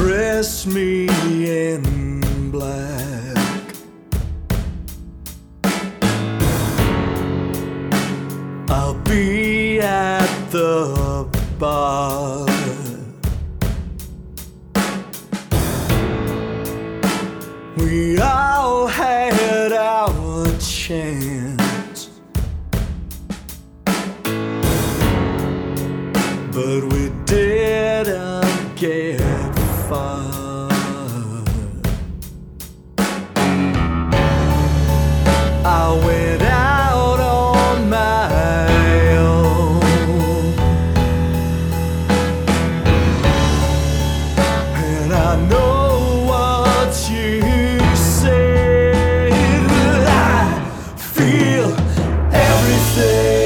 dress me in black. I'll be at the bar. We all had our chance, but we didn't get far. I went out on my own, and I know what you said. I feel everything,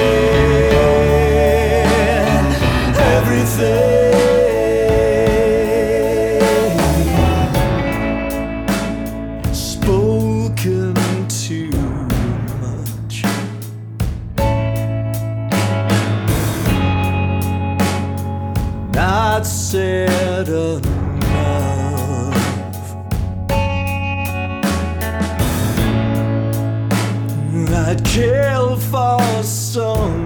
everything. Spoken too much. Not said enough. I'd kill for some